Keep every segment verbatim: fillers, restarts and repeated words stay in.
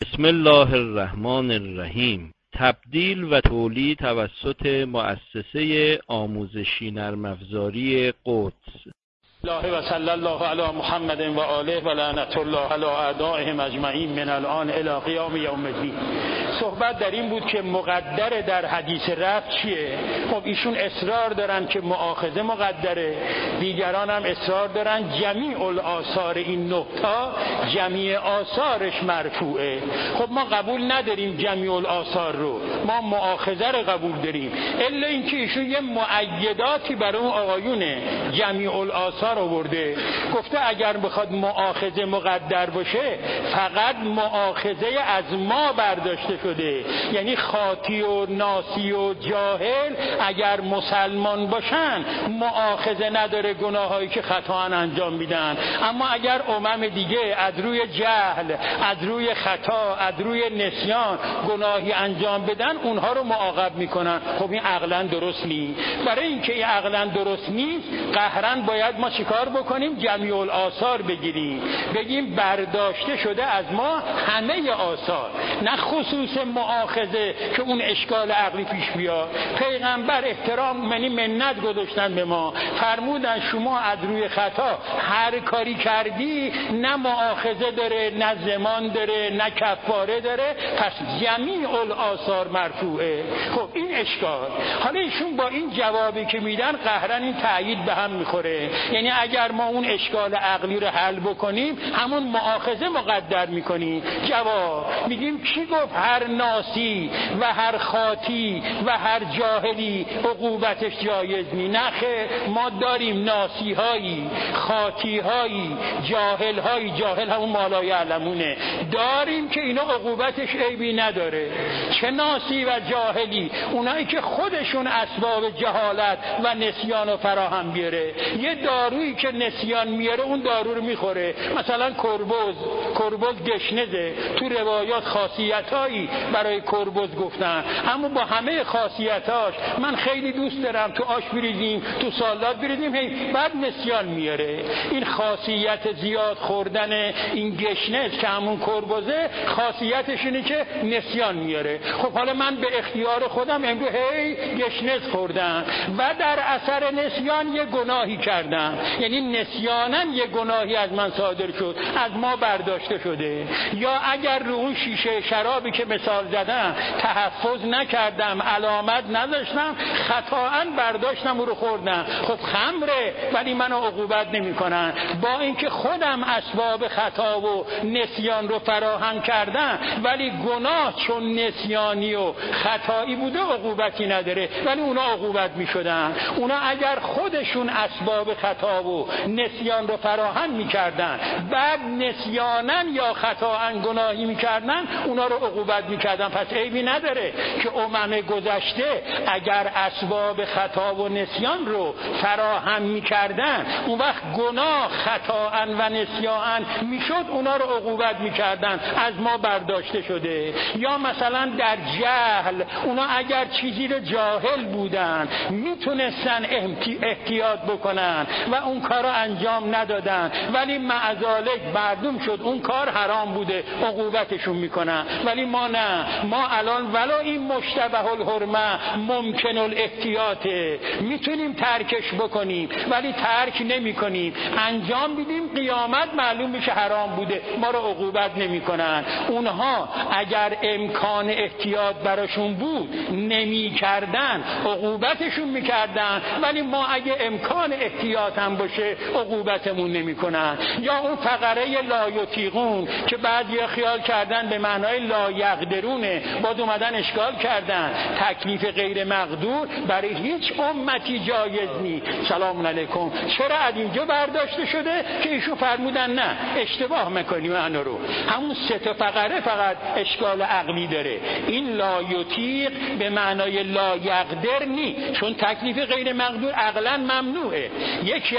بسم الله الرحمن الرحیم. تبدیل و تولید توسط مؤسسه آموزشی نرم افزاری قدس. الله و صلی الله علی محمد و آله و لعنت الله علی اعدائهم اجمعین من الان الی قیام یوم الدین. صحبت در این بود که مقدر در حدیث رفع چیه؟ خب ایشون اصرار دارن که مؤاخذه مقدره، دیگران هم اصرار دارن جمیع الآثار این نقطه جمیع آثارش مرفوعه. خب ما قبول نداریم جمیع الآثار رو، ما مؤاخذه رو قبول داریم، الا اینکه ایشون یه مؤیداتی برای اون آقایونه جمیع الآثار آورده، گفته اگر بخواد مؤاخذه مقدر باشه فقط مؤاخذه از ما برداشته شده، یعنی خاطی و ناسی و جاهل اگر مسلمان باشن مؤاخذه نداره گناهایی که خطا انجام میدن، اما اگر امم دیگه از روی جهل، از روی خطا، از روی نسیان گناهی انجام بدن اونها رو معاقب میکنن. خب این عقلا درست نیست. برای اینکه این عقلا درست نیست قهرن باید ما چیکار بکنیم؟ جمیع الآثار بگیریم، بگیم برداشته شده از ما همه آثار، نه خصوص مؤاخذه که اون اشکال عقلی پیش بیاد. پیغمبر احترام منی منت گذاشتن به ما، فرمودن شما از روی خطا هر کاری کردی نه مؤاخذه داره، نه زمان داره، نه کفاره داره، پس جمیع الآثار مرفوعه. خب این اشکال. حالا ایشون با این جوابی که میدن قهرن این تأیید به هم میخوره، یعنی اگر ما اون اشکال عقلی رو حل بکنیم همون مؤاخذه مقدر میکنیم. جواب میگیم کی گفت هر ناسی و هر خاطی و هر جاهلی عقوبتش جایز نی؟ نخه، ما داریم ناسی هایی، خاطی هایی، جاهل هایی، جاهل همون مالای علمونه داریم که اینا عقوبتش عیبی نداره. چه ناسی و جاهلی؟ اونایی که خودشون اسباب جهالت و نسیان رو فراهم بیاره. یه دارویی که نسیان میاره اون دارو رو میخوره، مثلا کربوز، کربوز گشنزه، تو روایات خاصیتایی برای کربوز گفتن، اما با همه خاصیتاش من خیلی دوست دارم تو آش بریزیم، تو سالاد بریزیم، هی بعد نسیان میاره. این خاصیت زیاد خوردن این گشنز که همون کربوزه خاصیتش اینه که نسیان میاره. خب حالا من به اختیار خودم امروز هی گشنز خوردم و در اثر نسیان یه گناهی کردم، یعنی نسیاناً یه گناهی از من صادر شد، از ما برداشته شده. یا اگر رو اون شیشه شرابی که مثال زدم تحفظ نکردم، علامت نذاشتم، خطااً برداشتم و رو خوردم، خب خمره، ولی منو عقوبت نمی کنن. با اینکه خودم اسباب خطا و نسیان رو فراهم کردم، ولی گناه چون نسیانی و خطایی بوده عقوبتی نداره، ولی اونا عقوبت می شدن. اونا اگر خودشون اسباب خطا و نسیان رو فراهم می‌کردن، بعد نسیانن یا خطااً گناهی می‌کردن، اونا رو عقوبت می‌کردن. پس عیبی نداره که امم گذشته اگر اسباب خطا و نسیان رو فراهم می‌کردن، اون وقت گناه خطااً و نسیان میشد، اونا رو عقوبت می‌کردن، از ما برداشته شده. یا مثلا در جهل، اونا اگر چیزی رو جاهل بودن میتونستن احتیاط بکنن و اون کار رو انجام ندادن، ولی معذالک معلوم شد اون کار حرام بوده، عقوبتشون میکنن. ولی ما نه، ما الان ولو این مشتبه الحرمه ممکن الاحتیاطه، میتونیم ترکش بکنیم ولی ترک نمی کنیم، انجام بدیم، قیامت معلوم میشه حرام بوده، ما رو عقوبت نمی کنن. اونها اگر امکان احتیاط براشون بود نمی کردن، عقوبتشون میکردن، ولی ما اگه امکان احتیاط هم باشه عقوبتمون نمی کنن. یا اون فقره لا یطیقون که بعضی خیال کردن به معنای لا یقدرونه، باز اومدن اشکال کردن، تکلیف غیر مقدور برای هیچ امتی جایز نی. سلام علیکم. چرا از اینجا برداشته شده که ایشون فرمودن نه اشتباه میکنیم انا رو؟ همون سه تا فقره فقط اشکال عقلی داره. این لا یطیق به معنای لا یقدر نی، چون تکلیف غیر مقدور عقلا ممنوعه. یکی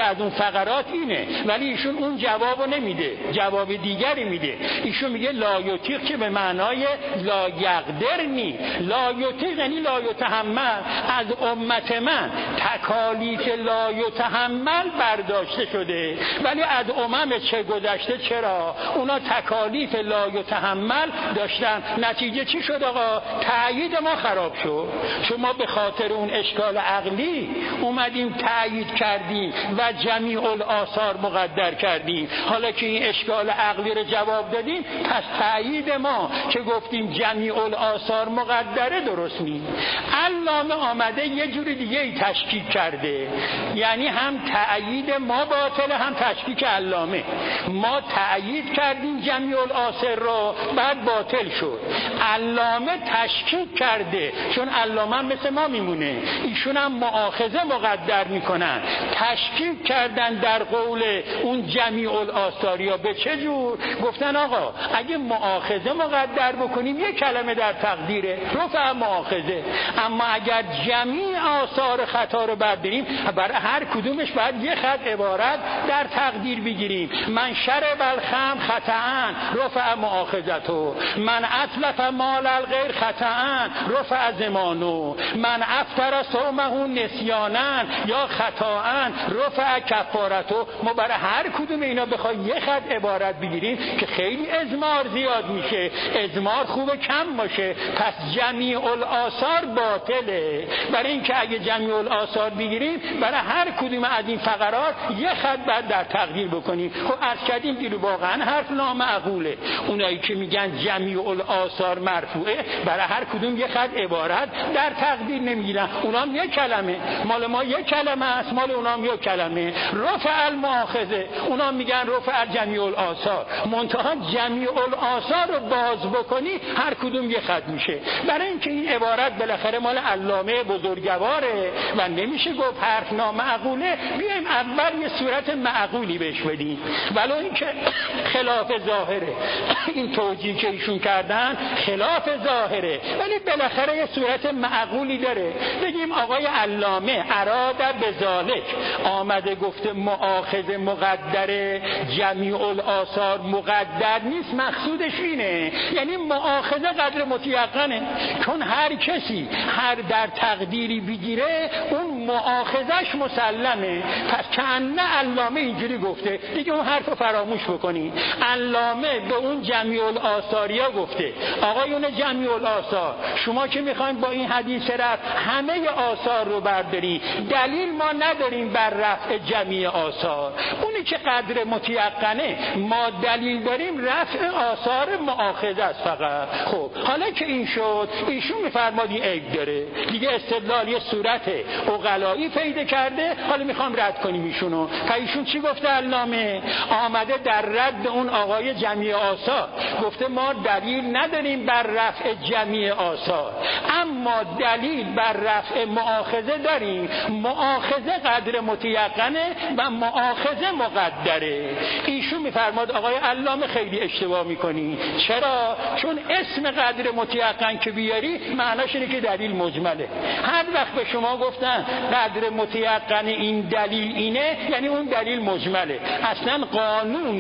از اون فقرات اینه، ولی ایشون اون جوابو نمیده، جواب دیگری میده. ایشون میگه لا یطیق که به معنای لا یقدر نی، لا یطیق یعنی لا یتحمل. از امت من تکالیف لا یتحمل برداشته شده، ولی از امم چه گذشته چرا اونا تکالیف لا یتحمل داشتن. نتیجه چی شد آقا؟ تأیید ما خراب شد. شما به خاطر اون اشکال عقلی اومدیم تأیید کردیم و جمیع الآثار مقدر کردیم. حالا که این اشکال عقلی رو جواب دادیم، پس تأیید ما که گفتیم جمیع الآثار مقدره درست نیست. علامه آمده یه جور دیگه ای تشکیک کرده، یعنی هم تأیید ما باطله هم تشکیک علامه. ما تأیید کردیم جمیع الآثار رو، بعد باطل شد. علامه تشکیک کرده، چون علامه هم مثل ما میمونه، ایشون هم مؤاخذه مقدر میکنن. تشکیک کردن در قول اون جمیع الآثاریا. به چه جور؟ گفتن آقا اگه مؤاخذه مقدر بکنیم یک کلمه در تقدیره، رفع مؤاخذه، اما اگر جمیع آثار خطا رو برداریم، برای هر کدومش باید یک خط عبارت در تقدیر بگیریم. من شرب الخمر خطأ رفع مؤاخذته، من اتلف مال الغیر خطأ رفع ضمانه، من افطر صومه نسیانا یا خطأ رفع کفارته. ما برای هر کدوم اینا بخوایم یک خط عبارت بگیریم که خیلی ازمار زیاد میشه، ازمار خوبه کم باشه. پس جمیع الآثار باطله. برای اینکه اگه جمیع الآثار بگیریم برای هر کدوم از این فقرات یک خط بعد در تقدیر بکنیم. خب عرض کردیم دیرو واقعا حرف نامعقوله. اونایی که میگن جمیع الآثار مرفوعه برای هر کدوم یک خط عبارت در تقدیر نمیگیرن. اونام یک کلمه، مال ما یک کلمه است، مال اونام یک کلمه. رفع المؤاخذه، اونام میگن رفع جمیع الآثار. منتها جمیع الآثار رو باز بکنی هر کدوم یک خط میشه. برای اینکه این عبارت بالاخره مال علامه بزرگواره و نمیشه گفت حرف نامعقوله، بیایم اول یه صورت معقولی بهش بدیم. ولو اینکه خلاف ظاهره، این توجیه که ایشون کردن خلاف ظاهره، ولی بالاخره یه صورت معقولی داره. بگیم آقای علامه اراد بذالک، آمده گفته مؤاخذه مقدره، جمیع الآثار مقدر نیست، مقصودش اینه یعنی مؤاخذه قدر متیقنه. چون هر کسی هر در تقدیری بگیره اون مؤاخذش مسلمه. پس کأن علامه اینجوری گفته، دیگه اون حرفو فراموش بکنی. علامه به اون جمیع الآثاریا گفته آقایون جمیع الآثار، شما که میخواین با این حدیث رفع همه آثار رو برداری، دلیل ما نداریم بر رفع جمیع آثار. اونی که قدر متیقنه ما دلیل داریم رفع آثار مؤاخذه است فقط. خب حالا که این شد، ایشون میفرماد این عیب داره دیگه، استدلال یه صورت عقلایی پیدا کرده، حالا میخوام رد کنیم ایشونو. ایشون چی گفته علامه؟ آمده در رد اون آقای جمیع آثار گفته ما دلیل نداریم بر رفع جمیع آثار، اما دلیل بر رفع مؤاخذه داریم. مؤاخذه قدر متیقنه و مؤاخذه مقدره. ایشون میفرماد آقای علامه خیلی اشتباه میکنی. چرا؟ چون اسم قدر متیقن که بیاری معناش اینه که دلیل مجمله. هر وقت به شما گفتن قدر متیقن این دلیل اینه، یعنی اون دلیل مجمله. اصلا قانون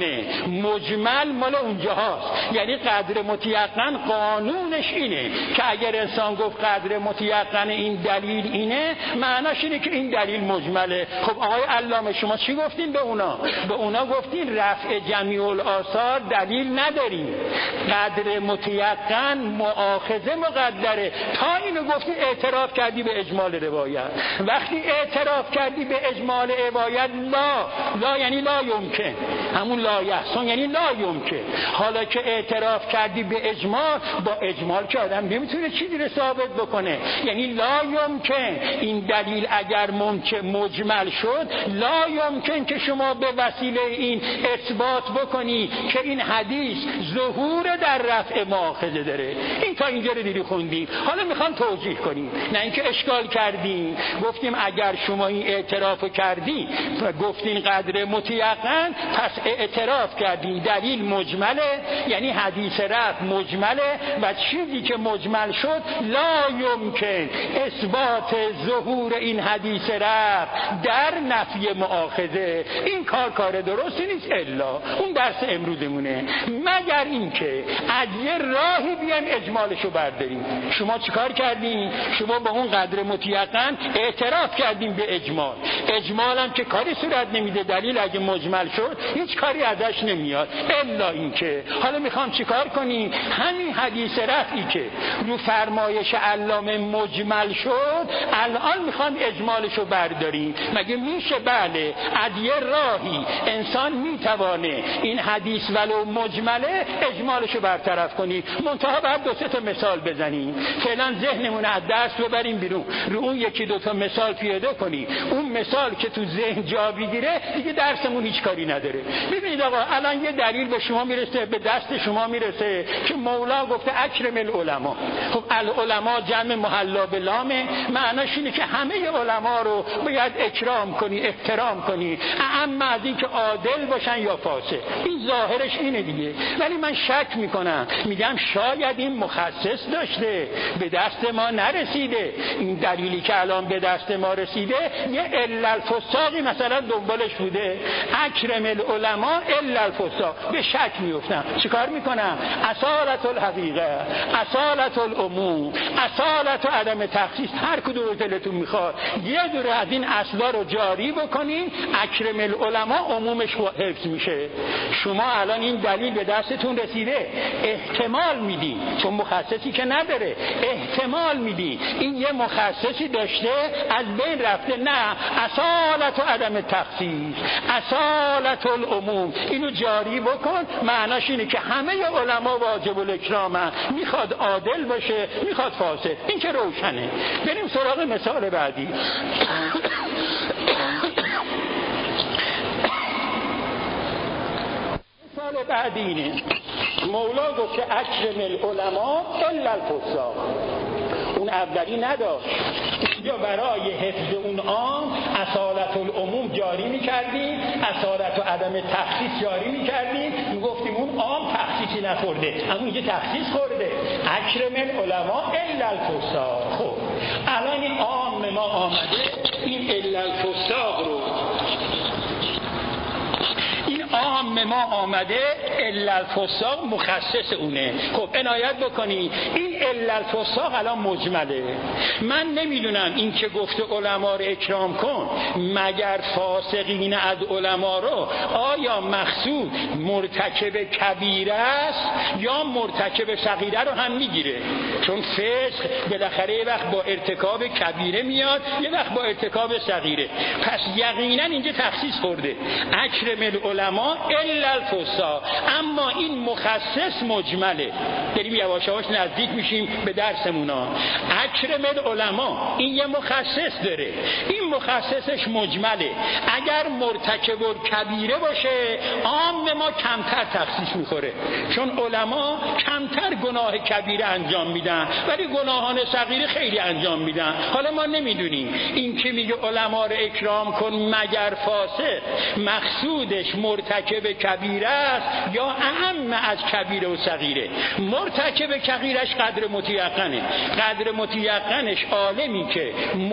مجمل مال اونجاست، یعنی قدر متیقن قانونش اینه که اگر انسان گفت قدر متیقن این دلیل اینه، معناش اینه که این دلیل مجمله. خب آقای علامه شما چی گفتین به اونا؟ به اونا گفتین رفع جمیع الآثار دلیل نداریم، قدر متیقن مؤاخذه مقدره. تا اینو گفتی اعتراف کردی به اجمال روایت. وقتی اعتراف کردی به اجمال روایت، لا لا یعنی لا یمکن، همون لا یحسن یعنی لا یمکن. حالا که اعتراف کردی به اجمال، با اجمال که آدم نمیتونه چیزی رو ثابت بکنه، یعنی لا یمکن. این دلیل اگر ممکن مجمل شد، لا یمکن که شما به وسیله این اثبات بکنی که این حدیث ظهور در رفع مؤاخذه داره. این تا اینجا رو دیدی خوندیم. حالا میخوام توجیه کنیم، نه اینکه اشکال کردیم. گفتیم اگر شما این اعتراف کردی و گفتین قدر متیقن، پس اعتراف کردیم دلیل مجمله، یعنی حدیث رفع مجمله و چیزی که مجمل شد لا یمکن اثبات ظهور این حدیث رفع در نفی مؤاخذه. این کار کار درستی نیست الا اون درس امروزمونه، مگر اینکه از یه راهی بیایم اجمالشو برداریم. شما چیکار کردین؟ شما با اون قدر متیقن اعتراف کردیم به اجمال. اجمال هم که کاری صورت نمیده، دلیل اگه مجمل شد هیچ کاری ازش نمیاد الا اینکه حالا میخوام چیکار کنیم؟ همین حدیث رفعی که رو فرمایش علامه مجمل شد الان میخوام اجمالشو برداریم. مگه میشه؟ بله، از یه راهی انسان میتوانه این حدیث ولو مجمله اجمالشو برطرف کنی. منتها بعد دو سه تا مثال بزنیم، فعلا ذهنمون از دست ببریم بیرون، رو اون یکی دو تا مثال پیاده کنی. اون مثال که تو ذهن جا بگیره دیگه درسمون هیچ کاری نداره. ببینید آقا الان یه دلیل به شما میرسه، به دست شما میرسه که مولا گفته اکرم العلماء. خب العلماء جمع محلا به لامه، معناش اینه که همه علما رو باید اکرام کنی، احترام کنی، اما از این که عادل باشن یا فاسق. این ظاهرش اینه دیگه. ولی من شک میکنم، میگم شاید این مخصص داشته به دست ما نرسیده. این دلیلی که الان به دست ما رسیده یه الا الفساقی مثلا دنبالش بوده، اکرم العلماء الا الفساق. به شک میفتم، چیکار میکنم؟ اصالت الحقیقه، اصالت العموم، اصالت و عدم تخصیص، هر کدوم دلتون میخواد یه دور از این اصلا رو جاری بکنین، اکرم العلماء عمومش حفظ میشه. شما الان این دلیل به دستتون رسیده، احتمال میدین، چون مخصصی که نداره، احتمال میدین این یه مخصصی داشته از بین رفته. نه، اصالت و عدم تخصیص، اصالت العموم، اینو جاری بکن. معناش اینه که همه علما واجب الاکرامن، میخواد عادل باشه میخواد فاسد. این که روشنه. بریم سراغ مثال بعدی. مثال بعدی اینه، مولا گفت که اکرم العلماء الا الفساق. اون اولی نداشت، یا برای حفظ اون عام اصالت العموم جاری میکردیم، اصالت و عدم تخصیص جاری میکردیم، میگفتیم اون عام تخصیصی نخورده، اما اینجا تخصیص خورده. اکرم العلماء الا الفساق. خب الان این عام ما آمده این الا الفساق رو، عام ما آمده الا الفساق مخصص اونه. خب عنایت بکنی این الا الفساق الان مجمله. من نمیدونم این که گفته علما رو اکرام کن مگر فاسقین از علما رو آیا مقصود مرتکب کبیره است یا مرتکب صغیره رو هم میگیره؟ چون فسق بالاخره یه وقت با ارتکاب کبیره میاد، یه وقت با ارتکاب صغیره. پس یقینا اینجا تخصیص خورده اکرم العلماء الا الفساق. اما این مخصص مجمله. بریم یواش یواش نزدیک میشیم به درسمونا. اکرم العلماء این یه مخصص داره، این مخصصش مجمله. اگر مرتکب کبیره باشه عام ما کمتر تخصیص میخوره، چون علما کمتر گناه کبیره انجام میدن ولی گناهان صغیره خیلی انجام میدن. حالا ما نمیدونیم این که میگه علما رو اکرام کن مگر فاسق مقصودش مرتکب کبیره است یا اهم از کبیره و صغیره. مرتکب کبیرش قدر متیقنه، قدر متیقنش عالمی که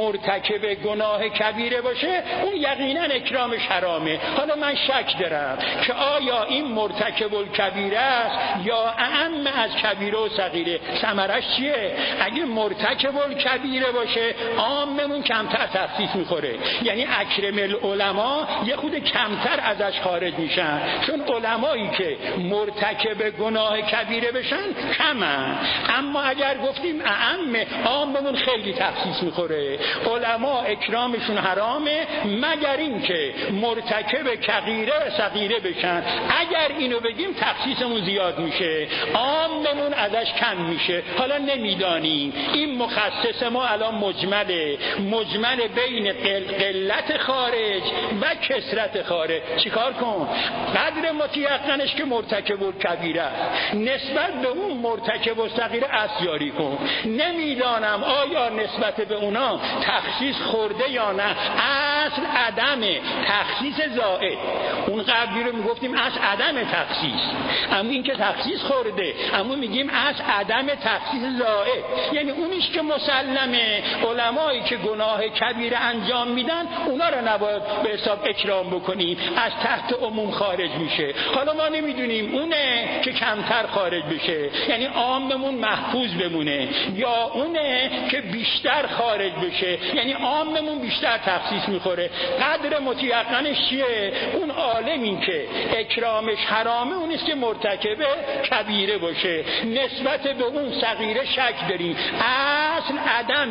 مرتکب گناه کبیره باشه اون یقینا اکرامش حرامه. حالا من شک دارم که آیا این مرتکب الکبیره است یا اهم از کبیره و صغیره. ثمرش چیه؟ اگه مرتکب الکبیره باشه عاممون کمتر تخصیص میخوره، یعنی اکرم العلماء یه خود کمتر ازش خارج میشن، چون علمایی که مرتکب گناه کبیره بشن کمن. اما اگر گفتیم اعم عاممون خیلی تخصیص میخوره. علما اکرامشون حرامه مگر این که مرتکب کبیره و صغیره بشن. اگر اینو بگیم تخصیصمون زیاد میشه، عاممون ازش کم میشه. حالا نمیدانیم این مخصص ما الان مجمله، مجمل بین قلت خارج و کثرت خارج. چیکار کن؟ قدر متیقنش که مرتکب الکبیره است، نسبت به اون مرتکب الصغیره اصل جاری کن. نمیدانم آیا نسبت به اونا تخصیص خورده یا نه. اصل عدم تخصیص زائد. اون قبلی رو میگفتیم اصل عدم تخصیص، اما این که تخصیص خورده، اما میگیم اصل عدم تخصیص زائد. یعنی اونیش که مسلمه علمایی که گناه کبیره انجام میدن اونا رو نباید به حساب اکرام بکنیم، از تحت عموم خارج میشه. حالا ما نمیدونیم اونه که کمتر خارج بشه، یعنی عاممون محفوظ بمونه، یا اونه که بیشتر خارج بشه، یعنی عاممون بیشتر تخصیص میخوره. قدر متیقنش چیه؟ اون عالمی که اکرامش حرامه اونیست که مرتکب کبیره باشه. نسبت به اون صغیره شک داریم. اصل عدم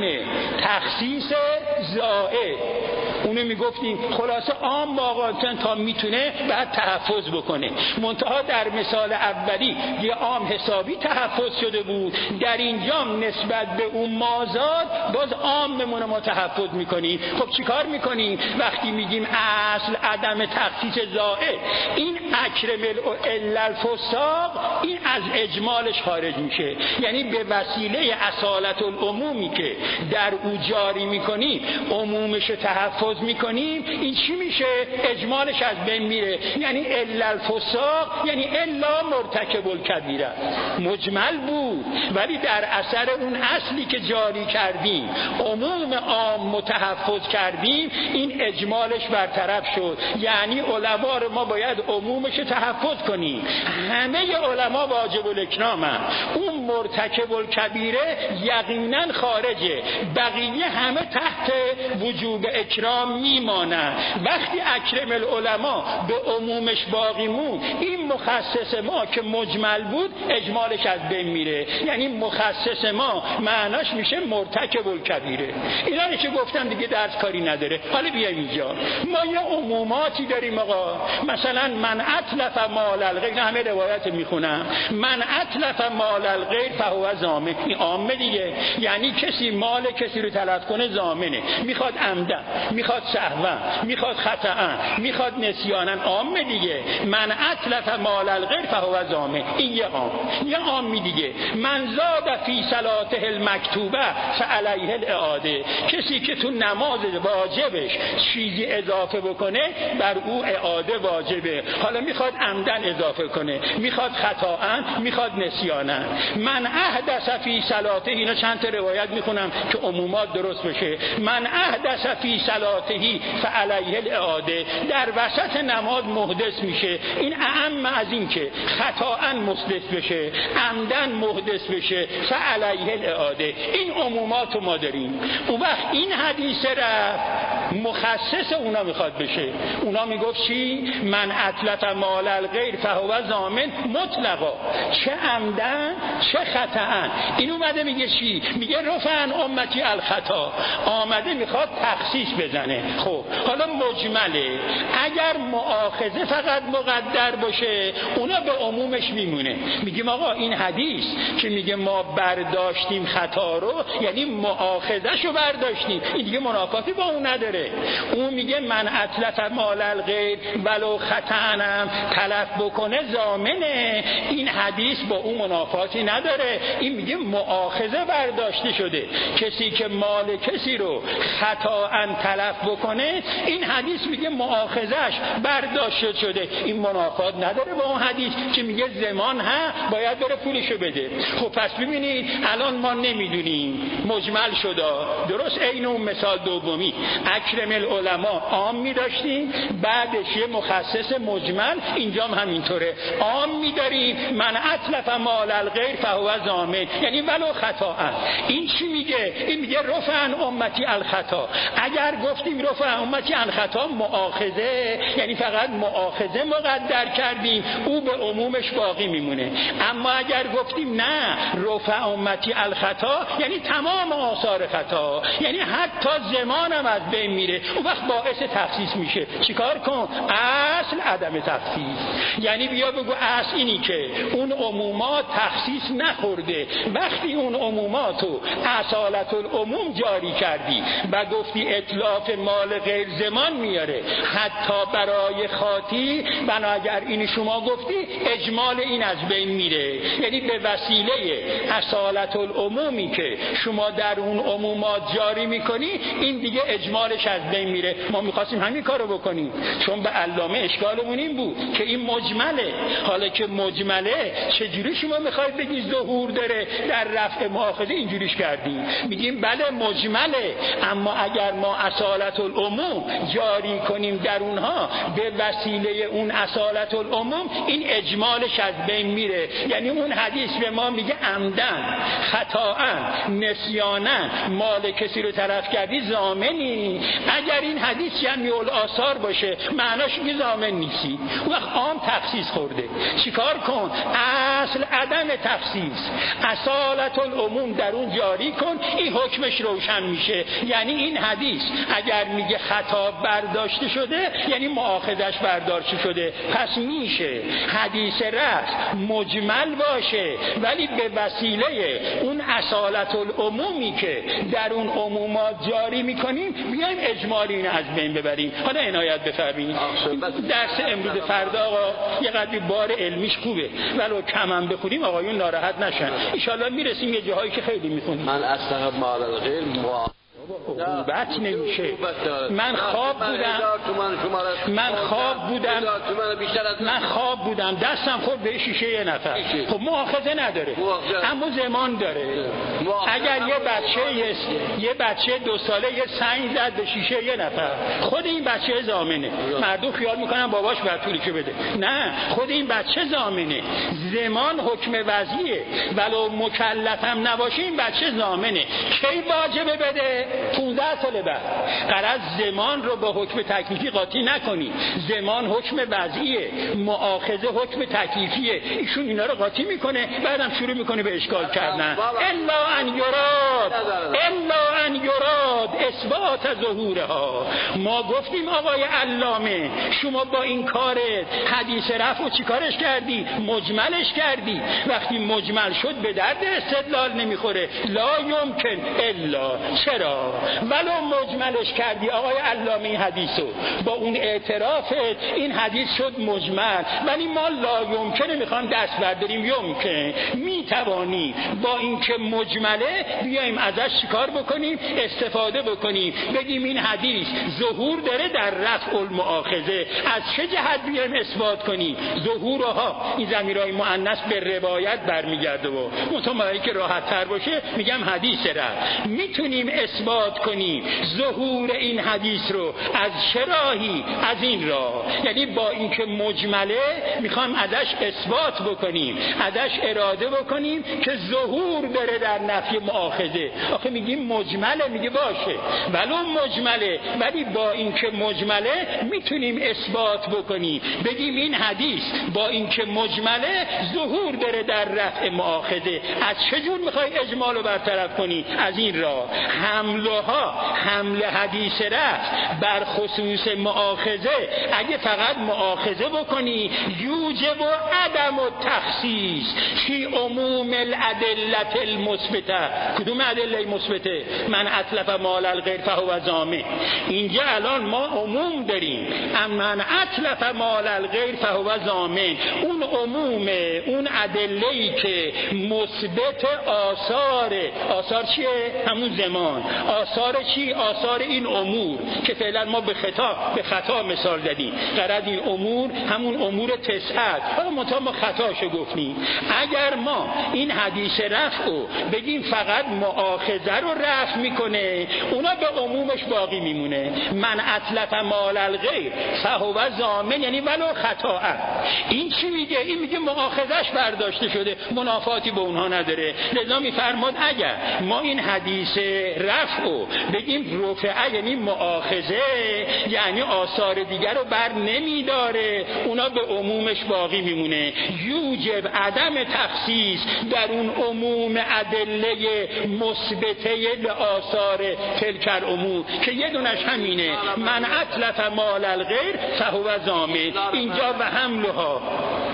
تخصیص زائد. اونو میگفتیم خلاصه عام واقعا تا میتونه بعد تحفظ بکنه. منتها در مثال اولی یه عام حسابی تحفظ شده بود، در اینجا نسبت به اون مازاد باز عام بمونه ما تحفظ میکنیم. خب چیکار میکنیم وقتی میگیم اصل عدم تخصیص زائد؟ این اکرم الا الفساق این از اجمالش خارج میشه، یعنی به وسیله اصالت العمومی که در او جاری میکنیم عمومش تحفظ میکنیم. این چی میشه؟ اجمالش از بین میره. یعنی الا الفساق یعنی الا مرتکب الکبیره. مجمل بود ولی در اثر اون اصلی که جاری کردیم عموم عام متحفظ کردیم، این اجمالش برطرف شد. یعنی علما رو ما باید عمومش تحفظ کنیم. همه علما واجب الاکرام هم. اون مرتکب الکبیره یقینا خارجه، بقیه همه تحت وجوب اکرام میمانن. وقتی اکرم العلماء به عمومش باقی مون، این مخصص ما که مجمل بود اجمالش از بین میره. یعنی مخصص ما معناش میشه مرتکب الکبیره. اینا رو که گفتم دیگه درس کاری نداره. حالا بیایم اینجا ما یه عموماتی داریم آقا. مثلا من اتلف مال الغیر، همه روایت میخونم، من اتلف مال الغیر فهو ضامن. این عامه دیگه، یعنی کسی مال کسی رو تلف کنه ضامنه، میخواد عمدن، میخواد سهوا، میخواد خطأ، میخواد نسیانا، عامه دیگه. من اتلف مال الغیر فهو ضامن. این یه عام. یه عامی دیگه، من زاد فی صلاته المکتوبه فعلیه الاعاده. کسی که تو نماز واجبش چیزی اضافه بکنه بر او اعاده واجبه. حالا میخواد عمدن اضافه کنه، میخواد خطاً، میخواد نسیانا. من احدث فی صلاته، اینا چند تا روایت میخونم که عمومات درست بشه. من احدث فی صلاته فعلیه الاعاده، در وسط نماز محدث میشه، این اعم از این که خطاً محدث بشه، عمدن محدث بشه، فعلیه الاعاده. این عمومات ما داریم. اون وقت این حدیث را مخصص اونا میخواد بشه. اونا میگفت چی؟ من اتلف مال الغیر فهو ضامن مطلقا، چه عمدن چه خطأ. این اومده میگه چی؟ میگه رفعن امتی الخطا، آمده میخواد تخصیص بزنه. خب حالا مجمله، اگر مؤاخذه فقط مقدر باشه اونا به عمومش میمونه. میگیم آقا این حدیث که میگه ما برداشتیم خطا رو، یعنی مؤاخذه‌شو برداشتیم، این دیگه منافاتی با اون نداره. اون میگه من اتلف مال الغیر ولو خطأ تلف بکنه ضامنه. این حدیث با اون منافاتی نداره. این میگه مؤاخذه برداشته شده، کسی که مال کسی رو خطاً تلف بکنه، این حدیث میگه مؤاخذهش برداشته شده. این منافات نداره با اون حدیث که میگه زمان ها باید بره پولشو بده. خب پس ببینید الان ما نمیدونیم، مجمل شده درست. عین اون مثال دومی اکرم العلماء عام میداشتیم، بعدش یه مخصص مجمل، اینجا هم همینطوره عام میداریم. من اتلف مال الغیر فهو ضامن، یعنی ولو خطا. این چی میگه؟ این میگه رفعن امتی الخطا. اگر گفتیم رفع امتی الخطا مؤاخذه، یعنی فقط مؤاخذه مقدر کردیم، او به عمومش باقی میمونه. اما اگر گفتیم نه، رفع امتی الخطا یعنی تمام آثار خطا، یعنی حتی زمانم از بین میره. اون وقت باعث تخصیص میشه. چیکار کن؟ اصل عدم تخصیص، یعنی بیا بگو اصل اینی که اون عمومات تخصیص نخورده. وقتی اون عموماتو اصالت العموم جاری کردی و گفتی اتلاف مال غیر زمان میاره حتی برای خاطی، بنابر این شما گفتی اجمال این از بین میره. یعنی به وسیله اصالت العمومی که شما در اون عمومات جاری میکنی این دیگه اجمالش از بین میره. ما میخواستیم همین کارو بکنیم، چون به علامه اشکالمون این بود که این مجمله. حالا که مجمله چجوری شما میخواید بگی ظهور داره در رفع مؤاخذه اینجوریش کردیم؟ میگیم بله مجمله، اما اگر ما اصالت العموم جاری کنیم در اونها به وسیله اون اصالت العموم این اجمالش از بین میره. یعنی اون حدیث به ما میگه عمدن خطاً نسیاناً مال کسی رو تلف کردی ضامنی. اگر این حدیث جمع الآثار باشه معناش که ضامن نیستی، وقت عام تخصیص خورده. چیکار کن؟ اصل عدم تخصیص اصالت العموم در اون جاری کن، این حکمش روشن میشه. یعنی این حدیث اگر میگه خطا برداشته شده یعنی مؤاخذش برداشته شده، پس میشه حدیث رفع مجمل باشه ولی به وسیله اون اصالت العمومی که در اون عمومات جاری میکنیم بیایم اجمالی این از بین ببریم. حالا عنایت بفرمایید. درس امروز فردا آقا یه قدری بار علمیش خوبه ولو کم هم بخونیم آقایون ناراحت نشن. ان شاءالله میرسیم یه جاهایی که خیلی میخونیم. من اصلا مال الغیر مو عقوبت نمیشه. من خواب بودم من خواب بودم من خواب بودم دستم خورد به شیشه یه نفر. خب مؤاخذه نداره اما زمان داره. اگر یه بچه یه, یه بچه دو ساله یه سنگ زد به شیشه یه نفر، خود این بچه ضامنه. مردم خیال میکنن باباش بر طولیشو بده، نه، خود این بچه ضامنه. زمان حکم وضعیه، ولو مکلفم نباشه این بچه ضامنه. کی واجبه بده؟ پانزده سال بعد. قرار زمان رو با حکم تکلیفی قاطی نکنی. زمان حکم وضعیه، مؤاخذه حکم تکلیفیه. ایشون اینا رو قاطی میکنه بعدم شروع میکنه به اشکال کردن. الا ان یراد الا ان یراد اثبات ظهورها. ما گفتیم آقای علامه شما با این کارت حدیث رفع چیکارش کردی؟ مجملش کردی. وقتی مجمل شد به درد استدلال نمیخوره. لا یمکن الا. چرا؟ ولو مجملش کردی آقای علامه این حدیثو با اون اعترافت این حدیث شد مجمل، ولی ما لا یمکنه میخوام دست برداریم یمکن. میتوانی با اینکه مجمله بیایم ازش چیکار بکنیم؟ استفاده بکنیم، بگیم این حدیث ظهور داره در رفع المؤاخذه. از چه جهت بیایم اثبات کنیم؟ ظهورها این ضمیرهای مؤنث به روایت برمیگرده و مطمئنی که راحت تر باشه میگم حدیث رفع. میتونیم اثبات کنیم ظهور این حدیث رو از شراحی از این راه، یعنی با اینکه مجمله میخوام ازش اثبات بکنیم، ازش اراده بکنیم که ظهور داره در نفی مؤاخذه. آخه میگیم مجمله، میگه باشه ولو مجمله، ولی با اینکه مجمله میتونیم اثبات بکنیم، بگیم این حدیث با اینکه مجمله ظهور داره در رفع مؤاخذه. از چجور میخوای اجمال رو برطرف کنی؟ از این راه. حملها حمل حدیث رفع بر خصوص مؤاخذه، اگه فقط مؤاخذه بکنی یوجب و عدم و تخصیص فی عموم الادلت المثبته. کدوم ادله مثبته؟ من اتلف مال الغیر فهو ضامن. اینجا الان ما عموم داریم، اما من اتلف مال الغیر فهو ضامن. اون عموم، اون ادله‌ای که مثبت آثار، آثار چیه؟ همون زمان. آثار چی؟ آثار این امور که فعلا ما به خطا به خطا مثال دادیم. قرار این امور همون امور تسعت، حالا متا ما خطاشو گفتیم. اگر ما این حدیث رفع رو بگیم فقط مؤاخذه رو رفع میکنه، اونا به عمومش باقی میمونه. من اتلف مال الغیر فهو ضامن، یعنی ولو خطا. این چی میگه؟ این میگه مؤاخذش برداشته شده، منافاتی به اونها نداره. لذا میفرماد اگر ما این حدیث رفع رفع بگیم رفعه یعنی مؤاخذه، یعنی آثار دیگر رو بر نمیداره، اونا به عمومش باقی میمونه. یوجب عدم تخصیص در اون عموم ادله مثبته لآثار تلک العموم که یه دونش همینه، من اتلف مال الغیر فهو ضامن. اینجا و حملها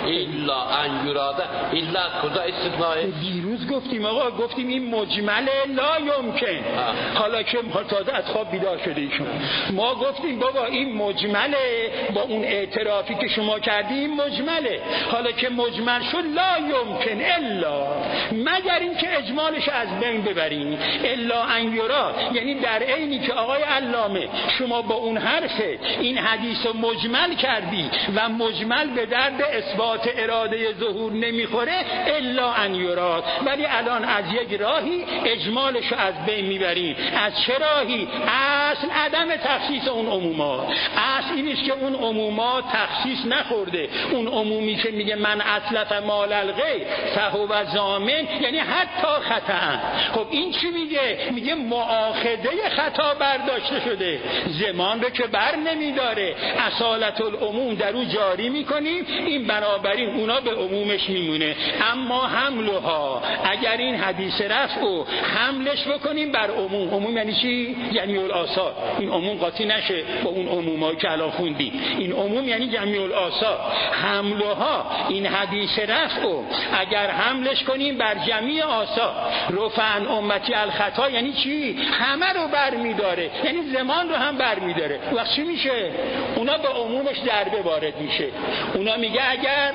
الا ان یراده، الا کجا استثناء؟ دیروز گفتیم آقا، گفتیم این مجمله لا یمکن. حالا که تازه از خواب بیدار شده ایشون، ما گفتیم بابا این مجمله، با اون اعترافی که شما کردیم مجمله، حالا که مجمل شد لا یمکن الا، مگر این که اجمالش از بین ببریم. الا ان یرا یعنی در عینی که آقای علامه شما با اون حرف این حدیث رو مجمل کردی و مجمل به درد اثبات اراده ظهور نمیخوره، الا ان یراد، ولی الان از یک راهی اجمالش رو از بین میبریم. از چه راهی؟ اصل عدم تخصیص اون عمومات. اصل اینیست که اون عمومات تخصیص نخورده. اون عمومی که میگه من اتلف مال الغیر فهو ضامن یعنی حتی خطا. خب این چی میگه؟ میگه مؤاخذه خطا برداشته شده، زمان رو که بر نمیداره، اصالت العموم در او جاری میکنیم، این بنابراین اونا به عمومش میمونه. اما حملها، اگر این حدیث رفع و حملش بکنیم بر عموم، عموم یعنی چی؟ یعنی الآثار، این عموم قاطی نشه با اون عمومایی که الان خوندیم، این عموم یعنی جمعی الآثار. حملها، این حدیث رفع و اگر حملش کنیم بر جمعی آثار، رفعن امتی الخطا یعنی چی؟ همه رو بر میداره، یعنی زمان رو هم بر میداره. وقت چی میشه؟ اونا به عمومش ضربه وارد میشه. اونا میگه اگر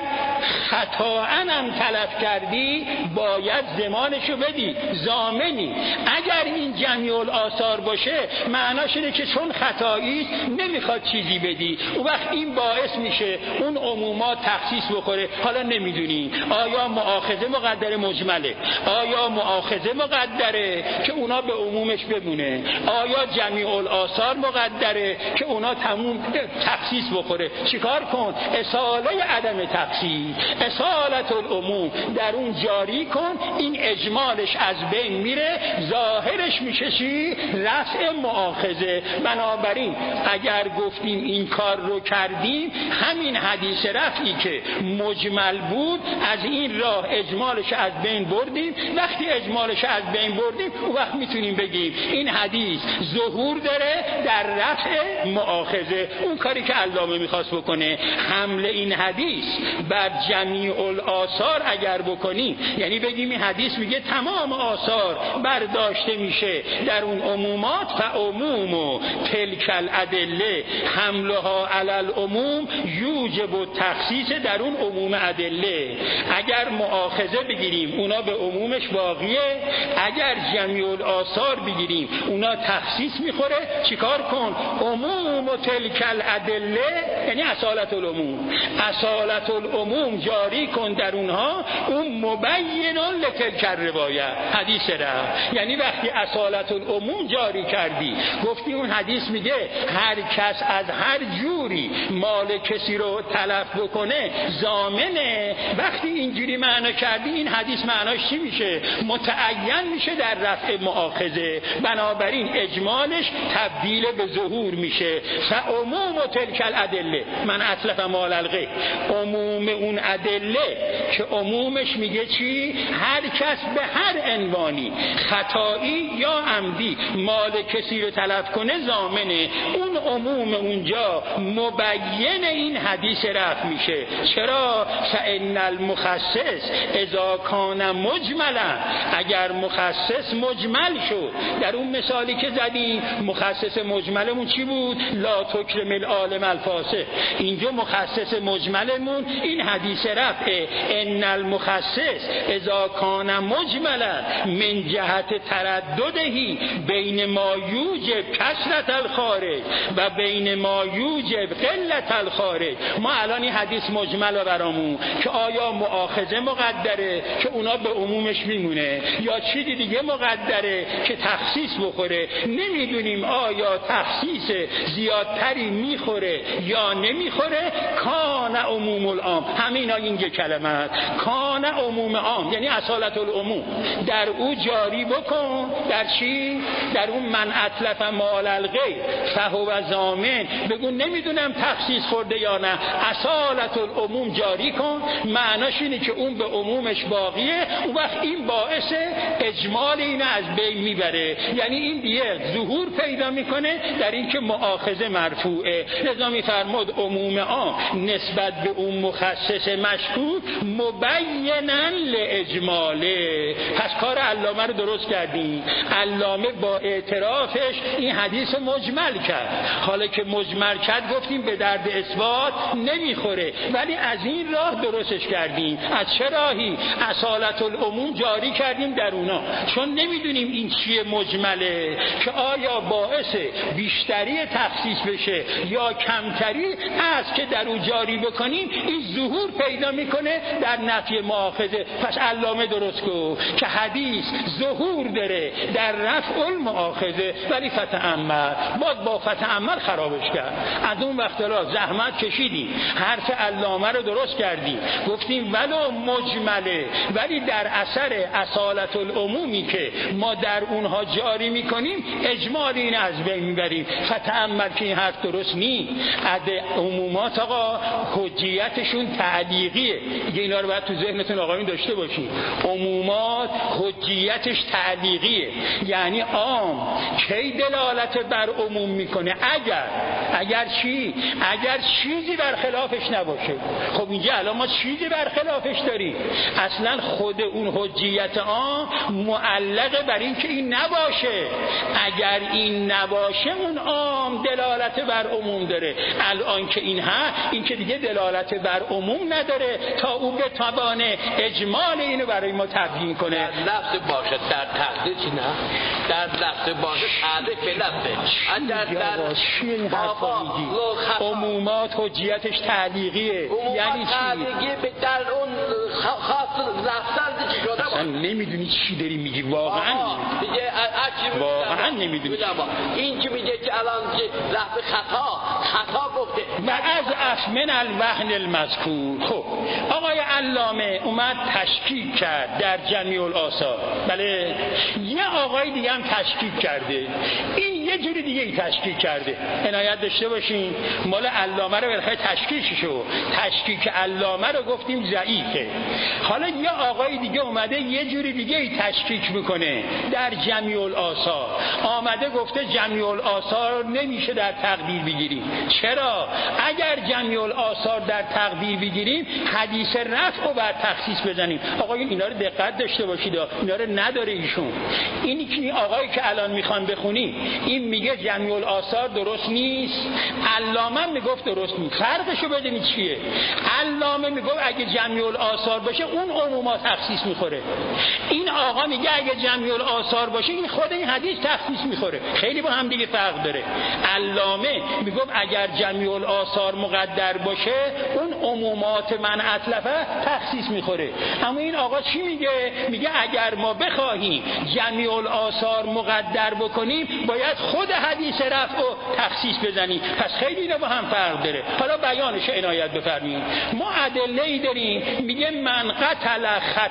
خطاً هم تلف کردی باید زمانشو بدی، ضامنی. اگر این جمعی الآثار باشه معناش اینه که چون خطایی نمیخواد چیزی بدی، اون وقت این باعث میشه اون عمومات تخصیص بخوره. حالا نمیدونی آیا مؤاخذه مقدره مجمله، آیا مؤاخذه مقدره که اونا به عمومش بمونه، آیا جمعی الآثار مقدره که اونا تموم تخصیص بخوره. چیکار کن؟ اصاله عدم تخصیص، اصالت العموم در اون جاری کن، این اجمالش از بین میره، ظاهرش میشه چی؟ رفع مؤاخذه. بنابراین اگر گفتیم این کار رو کردیم، همین حدیث رفعی که مجمل بود از این راه اجمالش از بین بردیم. وقتی اجمالش از بین بردیم اون وقت میتونیم بگیم این حدیث ظهور داره در رفع مؤاخذه. اون کاری که علامه میخواست بکنه، حمل این حدیث بر جمیع الآثار اگر بکنیم، یعنی بگیم این حدیث میگه تمام آثار برداشته میشه در اون عمومات و عموم و تلک الادله حملها علی العموم یوجب التخصیص در اون عموم ادله. اگر مؤاخذه بگیریم اونا به عمومش باقیه، اگر جمیع الآثار بگیریم اونا تخصیص میخوره. چیکار کن؟ عموم و تلک الادله یعنی اصالت العموم، اصالت العموم جاری کن در اونها، اون مبین لتلک الروایه حدیث را. یعنی وقتی اصالت العموم جاری کردی، گفتی اون حدیث میگه هر کس از هر جوری مال کسی رو تلف بکنه ضامنه. وقتی اینجوری معنا کردی، این حدیث معناش چی میشه؟ متعین میشه در رفع مؤاخذه. بنابراین اجمالش تبدیل به ظهور میشه. فعموم و تلک الادله من اتلف مال الغیر، عموم اون ادله که عمومش میگه چی؟ هر کس به هر عنوانی خطایی یا عمدی مال کسی رو تلف کنه ضامنه. اون عموم اونجا مبین این حدیث رفع میشه. چرا؟ فان المخصص اذا کان مجملا، اگر مخصص مجمل شد، در اون مثالی که زدیم مخصص مجملمون چی بود؟ لا تکرم العالم الفاسق. اینجا مخصص مجملمون این حدیث رفعه. ان المخصص اذا کان مجملا من جهت ترددهی بین ما یوجب یوجب کثرت الخارج و بین ما یوجب قلت الخارج. ما الان این حدیث مجمل برامون که آیا مؤاخذه مقدره که اونا به عمومش میمونه یا چیزی دیگه مقدره که تخصیص بخوره، نمیدونیم آیا تخصیص زیادتری میخوره یا نمیخوره. کان عموم العام، همین این یک کلمه است، کان عموم عام یعنی اصالت العموم، در او جاری بکن. در چی؟ در اون من اتلف مال الغیر فهو ضامن. بگو نمیدونم تخصیص خورده یا نه، اصالت العموم جاری کن. معناش اینه که اون به عمومش باقیه، اون وقت این باعث اجمال اینو از بین میبره، یعنی این دیگه ظهور پیدا میکنه در این که مؤاخذه مرفوعه. لذا میفرماد عموم عام نسبت به اون مخصص مشکوک مبینا لاجماله. پس کار علامه رو درست کردیم. علامه با اعترافش این حدیث مجمل کرد. حالا که مجمل کرد گفتیم به درد اثبات نمیخوره، ولی از این راه درستش کردیم. از چه راهی؟ اصالت العموم جاری کردیم در اونا، چون نمیدونیم این چیه مجمله که آیا باعث بیشتری تخصیص بشه یا کمتری. از که در اون جاری بکنیم این ظهور پیدا میکنه در نفی مؤاخذه. پس علامه درست گفت که حدیث ظهور داره در رفع المؤاخذه، ولی فتأمل باز با فتأمل خرابش کرد. از اون وقت را زحمت کشیدیم، حرف علامه رو درست کردیم، گفتیم ولو مجمله ولی در اثر اصالت العمومی که ما در اونها جاری میکنیم اجمال این از بین میبریم. فتأمل که این حرف درست نیست. عد عمومات آقا حجیتشون تعلیقیه دیگه، اینا رو باید تو ذهنتون آقایون داشته باشین. عمومات حجیتش تعلیقیه، یعنی عام کی دلالت بر عموم میکنه؟ اگر اگر چی؟ اگر چیزی برخلافش نباشه. خب اینجا الان ما چیزی برخلافش داریم. اصلا خود اون حجیت عام معلقه بر این که این نباشه. اگر این نباشه اون عام دلالت بر عموم داره. الان که این هست، این که دیگه دلالت بر عموم نداره تا او به توانه اجمال اینو برای ما تبیین کنه. در لفظ باشه، در تقدیر چی نه؟ در لفظ باشه تعریف به لفظه. اگر در چی این حرفا میگی؟ عمومات حجیتش تعلیقیه. یعنی چی؟ تعلیقیه به در اون خاص لفظ چی شده باشه. نمیدونی چی داری میگی واقعا. دیگه واقعا نمیدونی. این که میگه که الان لفظ خطا خطا گفته و از افمن الوهن المذکور. خب آقای علامه اومد تشکیک کرد در جمیع الآثار. بله یه آقای دیگه هم تشکیک کرده، این یه جوری دیگه ای تشکیک کرده. عنایت داشته باشین مال علامه رو برای تشکیک شو. تشکیک علامه رو گفتیم ضعیفه. حالا یه آقای دیگه اومده یه جوری دیگه ای تشکیک میکنه در جمیع الآثار. آمده گفته جمیع الآثار نمیشه در تقدیر بگیریم. چرا؟ اگر جمیع الآثار در تقدیر بگیریم حدیث رفع رو بر تخصیص بزنیم. آقایون اینا رو دقت داشته باشید، اینا رو نداره ایشون. اینی که این آقایی که الان میخوان بخونی این میگه جمیع الآثار درست نیست، علامه میگفت درست نیست. فرقشو بدونید چیه؟ علامه میگفت اگه جمیع الآثار باشه اون عمومات تخصیص میخوره. این آقا میگه اگه جمیع الآثار باشه این خود این حدیث تخصیص میخوره. خیلی با هم دیگه فرق داره. علامه میگفت اگر جمیع الآثار مقدر باشه اون عمومات من اتلفه تخصیص میخوره. اما این آقا چی میگه؟ میگه اگر ما بخواهیم جمیع الآثار مقدر بکنیم باید خود حدیث رفع و تخصیص بزنیم. پس خیلی اینا با هم فرق داره. حالا بیانش عنایت بفرمایید. ما ادله‌ای داریم میگه من قتل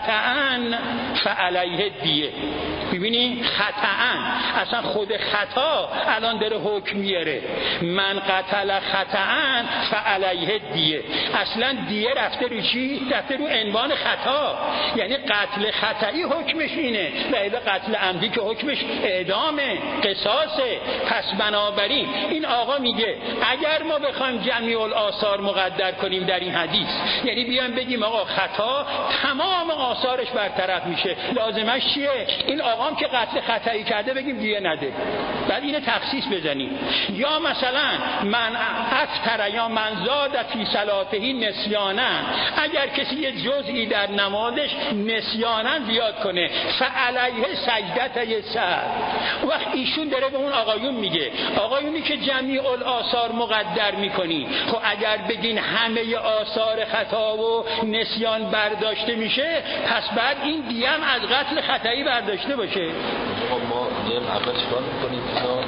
خطأ فعلیه دیه. ببینید خطأ، اصلا خود خطا الان داره حکم میاره. من قتل خطأ فعلیه دیه. اصلا دیه رفته رو چی؟ رفته رو عنوان خطا، یعنی قتل خطایی حکمش اینه و الا قتل عمدی که حکمش اعدامه، قصاصه. پس بنابراین این آقا میگه اگر ما بخوایم جمیع الآثار مقدر کنیم در این حدیث، یعنی بیایم بگیم آقا خطا تمام آثارش برطرف میشه، لازمش چیه؟ این آقا آقام که قتل خطایی کرده بگیم دیه نده، بعد اینو تخصیص بزنیم. یا مثلا من افطر یا من زاد فی صلاته نسیانا، اگر کسی یه جزئی در نمازش نسیانا زیاد کنه فعلیه سجدت سهو، وقت ایشون داره به اون آقایون میگه آقایونی که جمیع الآثار مقدر میکنی، خب اگر بگین همه آثار خطا و نسیان برداشته میشه، پس بعد این دیگه هم از قتل خطایی برداشته باشه. ما دیم اول چیکار میکنیم؟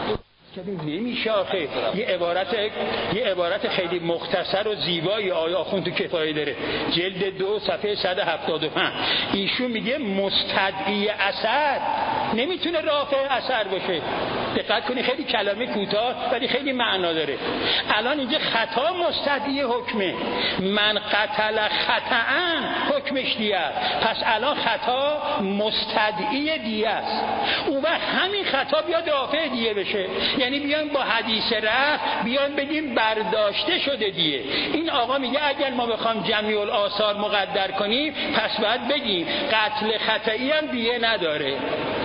نمیشه آخه. یه عبارت یه عبارت خیلی مختصر و زیبایی آیه آخوند تو کفایه داره، جلد دو صفحه صد و هفتاد و پنج. ایشون میگه مستدعی اثر نمیتونه رافع اثر باشه. دقت کنی خیلی کلمه کوتاه ولی خیلی معنا داره. الان اینجا خطا مستدعی حکمه، من قتل خطأ حکمش دیه است، پس الان خطا مستدعی دیه است. اون وقت همین خطا بیاد رافع دیه بشه، یعنی بیان با حدیث رفع بیان بگیم برداشته شده دیه. این آقا میگه اگر ما بخوام جمیع الآثار مقدر کنیم، پس باید بگیم قتل خطایی هم دیه نداره.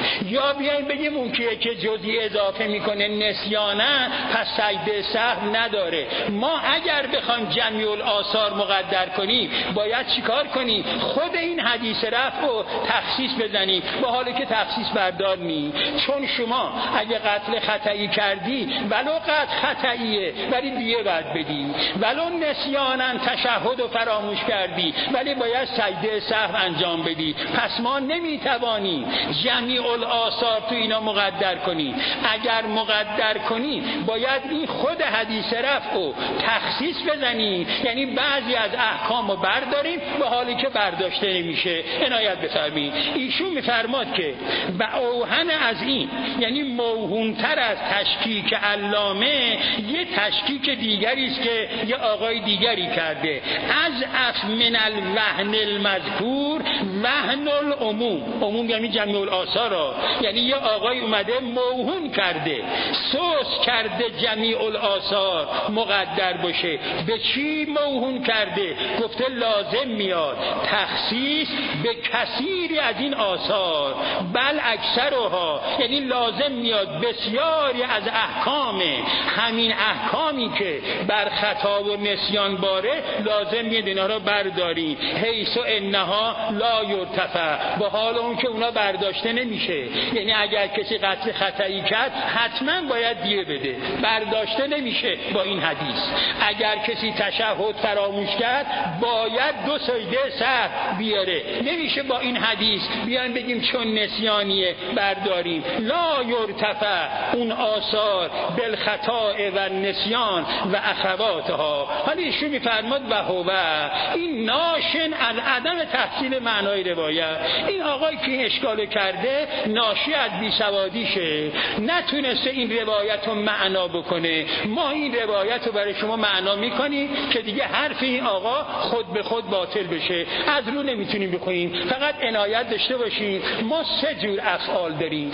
یا بیایم بگیم اون که جزئی اضافه میکنه نسیانه، پس سجده سهو نداره. ما اگر بخوام جمیع الآثار مقدر کنیم، باید چیکار کنیم؟ خود این حدیث رفع رو تخصیص بزنیم، با حالی که تخصیص بردار نی. چون شما اگه قتل خطایی کردی، ولو قتل خطاییه ولی دیه باید بدی، ولو نسیانا تشهد و فراموش کردی ولی باید سجده سهو انجام بدی. پس ما نمیتوانیم جمیع الآثار تو اینا مقدر کنی. اگر مقدر کنی باید این خود حدیث رفع رو تخصیص بزنی، یعنی بعضی از احکام رو برداریم با حالی که برداشته نمیشه. عنایت بفرمایید. ایشون میفرماد که با اوهن از این، یعنی موهونتر از تشکیک علامه، یه تشکیک دیگری است که یه آقای دیگری کرده. از اف من الوهن المذکور وهن العموم، عموم یعنی جمیع الآثار، یعنی یه آقای اومده موهون کرده، سوس کرده جمیع الآثار مقدر باشه. به چی موهون کرده؟ گفته لازم میاد تخصیص به کثیری از این آثار، بل اکثرها، یعنی لازم میاد بسیاری از احکام، همین احکامی که بر خطا و نسیان باره، لازم میاد اینا رو برداری. حیث و انها لا یرتفع، با حال اون که اونا برداشته نمیشه. یعنی اگر کسی قتل خطایی کرد حتما باید دیه بده، برداشته نمیشه با این حدیث. اگر کسی تشهد فراموش کرد باید دو سجده سهو بیاره، نمیشه با این حدیث بیان بگیم چون نسیانیه برداریم. لا یرتفع اون آثار بالخطا و نسیان و اخواتها. حالا ایشون میفرماد و هو این ناشن از عدم تحصیل معنای روایت. این آقای که این اشکال کرده ناشی از بیسوادیشه، نتونسته این روایت رو معنا بکنه. ما این روایت رو برای شما معنا میکنیم که دیگه حرف این آقا خود به خود باطل بشه. از رو نمیتونیم بخونیم. فقط عنایت داشته باشیم ما سه جور افعال داریم: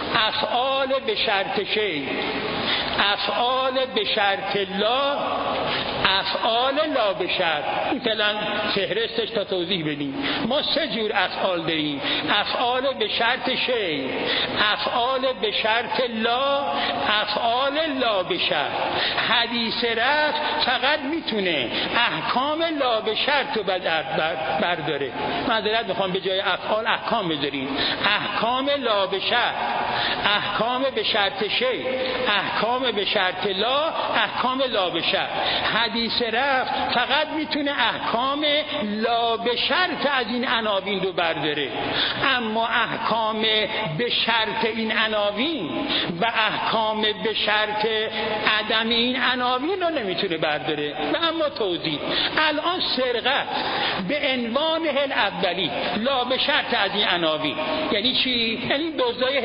افعال به شرط شی، افعال به شرط لا، افعال لا به شرط. این فعلا فهرستش تا توضیح بدیم. ما سه جور افعال داریم: افعال به شرط شی، افعال به شرط لا، افعال لا به شرط. حدیث رفع فقط میتونه احکام لا به شرط رو برداره. معذرت میخوام، به جای افعال احکام بذاریم. احکام لا به شرط، احکام به شرط شی، احکام به شرط لا، احکام لا به شرط. حدیث رفع فقط میتونه احکام لا به شرط از این عناوین رو برداره، اما احکام به شرط این عناوین و احکام به شرط عدم این عناوین رو نمیتونه برداره. و اما توضیح: الان سرقت به عنوان هل اولی لا به شرط از این عناوین یعنی چی؟ یعنی دزدای حرفه‌ای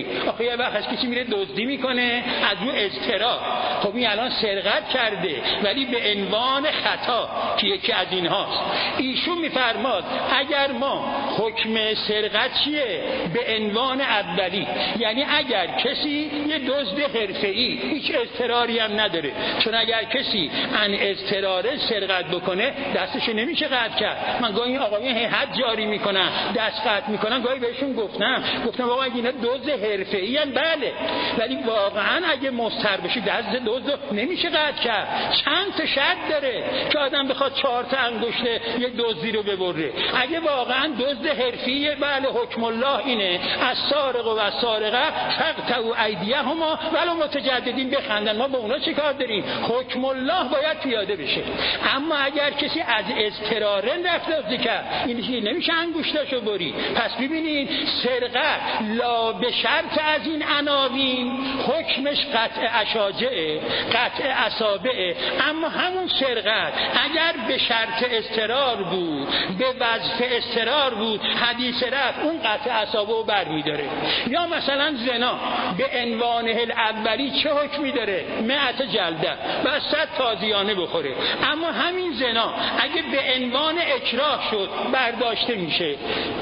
حرفه‌ای. آخه یه وقت کسی میره دزدی میکنه از رو اضطرار، خب این الان سرقت کرده ولی به عنوان خطا که یکی از اینهاست. ایشون میفرماد اگر ما حکم سرقت چیه؟ به عنوان اولی، یعنی اگر کسی یه دزد حرفه‌ای هیچ اضطراری هم نداره، چون اگر کسی ان اضطراره سرقت بکنه دستش نمیشه قطع کرد. من گاهی این آقایون حد جاری میکنن دست قطع میکنن، گاهی بهشون گفتم گفتم آقا اینا دزد حرفه‌ای ان، بله، ولی واقعا اگه مضطر بشی دست دزد نمیشه قطع کرد. چند تا شرط داره که آدم بخواد چهار تا انگشت یه دزدی رو ببره. اگه واقعا دزد حرفه‌ای، بله حکم الله اینه از سارق و سارقه فقطعوا ایدیهما ولو متجددین، بخندن. ما به اونا چه کار داریم؟ حکم الله باید پیاده بشه. اما اگر کسی از اضطراره رفت دزدی کرد، این نمیشه انگشتاشو بری. پس ببینید سرقت لا به شرط از این عناوین حکمش قطع اشاجعه، قطع اصابعه. اما همون سرقت اگر به شرط اضطرار بود، به وظف اضطرار بود، حدیث رفت اون قطع اصابع رو برمی‌داره. یا مثلا زنا به عنوان الاولی چه حکمی داره؟ مئت جلده و صد تازیانه بخوره. اما همین زنا اگه به عنوان اکراه شد برداشته میشه.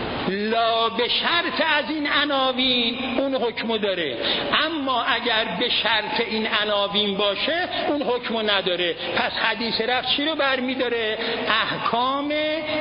لا به شرط از این عناوین اون حکمو داره، اما اگر به شرط این عناوین باشه اون حکمو نداره. پس حدیث رفت چی رو برمی‌داره؟ احکام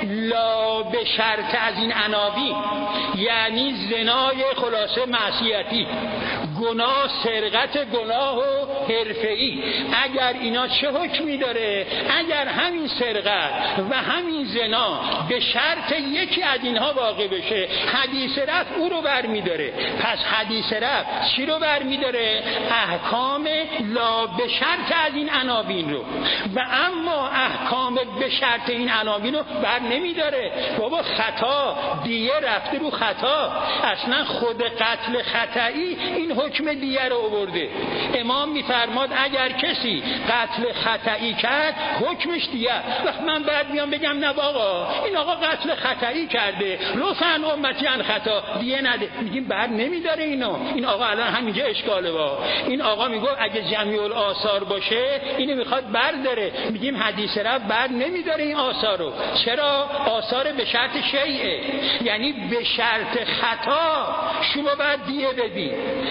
لا به شرط از این عناوین، یعنی زنای خلاصه معصیتی، گناه سرقت، گناه و حرفه‌ای. اگر اینا چه حکمی داره؟ اگر همین سرقت و همین زنا به شرط یکی از اینها واقع بشه، حدیث رفت او رو برمی‌داره. پس حدیث رفت چی رو برمی‌داره؟ احکام لا به شرط از این عناوین رو. و اما احکام به شرط این عناوین رو بر نمی‌داره. بابا خطا دیه رفته رو خطا، اصلا خود قتل خطایی این حکم دیه رو آورده. امام میفرماد اگر کسی قتل خطایی کرد حکمش دیه. وقت من بعد میام بگم نه آقا این آقا قتل خطایی کرده، رفعن امتی عن خطا، دیه نده، میگیم بر نمیداره اینو. این آقا الان همینجا اشکاله. با این آقا میگه اگه جمیع الاثار باشه اینو میخواد برداره، میگیم حدیث رفت بر نمیداره این آثار رو. چرا؟ آثار به شرط شیعه، یعنی به شرط خطا شما باید دیه بدی.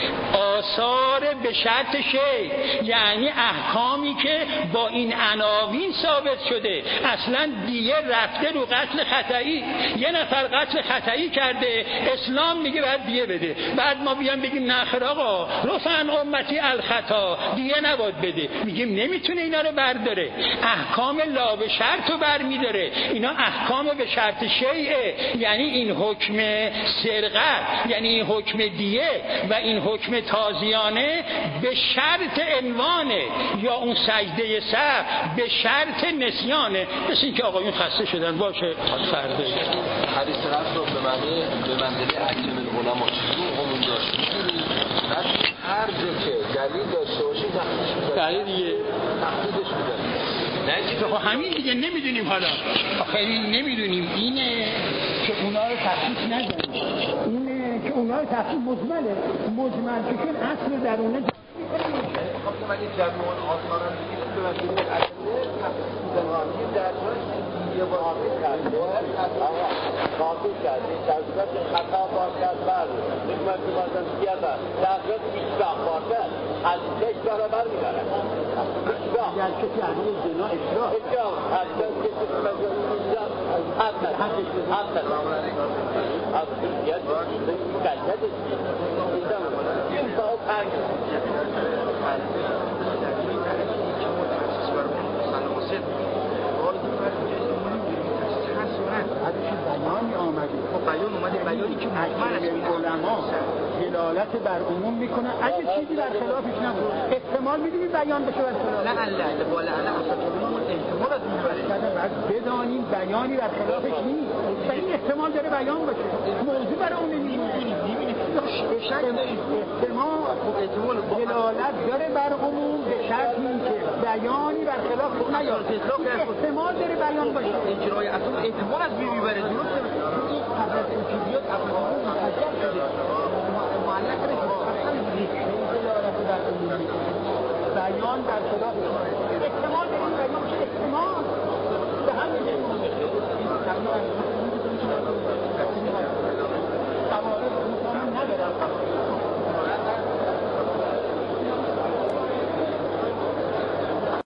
آثار به شرط شیع یعنی احکامی که با این عناوین ثابت شده. اصلا دیه رفته رو قتل خطایی. یه نفر قتل خطایی کرده، اسلام میگه باید دیه بده. بعد ما بیان بگیم نه خیر آقا رفعن امتی الخطا، دیه نباید بده، میگیم نمیتونه اینا رو برداره. احکام لا به شرط رو برمیداره. اینا احکام به شرط شیعه، یعنی این حکم سرقت، یعنی این حکم دیه و این حکم تازیانه به شرط عنوانه، یا اون سجده سهو به شرط نسیانه. مثل این که آقایون خسته شدن باشه فردا حدیث رفت رو به معنی به منزله اکرم العلماء چیزی قانون داشت. بعد هر جا که دلیل داشته باشیم تخصیص می‌داریم. دلیل دیگه تخصیصش می‌داریم. نه که خب همین دیگه نمیدونیم. حالا آخه نمیدونیم اینه که اونا رو تخصیص نداریم، اینه که اونا رو تخصیص مجمله مجمل که اصل درونه خب من این جمعون آثارم دیگه به وسیله اکرم تخصیص می‌داریم. در یه بار حافظ کرده حافظ کرده در صورت خطا باشد بر نگمت که باشد بیادر در صورت اشباه باشد از اشباه را بر میدارد اشباه اگر کسی علیه زنا اشراح اشباه حتی کسی که مجال میدارد حتی حتی حتی حتی یاد مقدد این با پنج بیانی آمده. خب بیان اومده، بیانی که مجمل از علما دلالت بر عموم میکنه. اگه چیزی در خلافش نبود احتمال میدونی بیان بشه بر خلاف. نه الله بالا انا اصلا احتمال از میبره. بعد بدانیم بیانی در خلافش نیست و این احتمال داره بیان باشه. موضوع برای اون نمیدونیم. به شک احتمال دلالت داره بر عموم به شرطی که بیانی بر خلافش نیاد. احتمال داره بیان باشه. اجرای اصلا احتمال از میبره. درسته؟ این قبل از این چیزیات اصلا مخجر شده معلق ایران در خلاف احتمال به این قضیه میشه احتمال به همین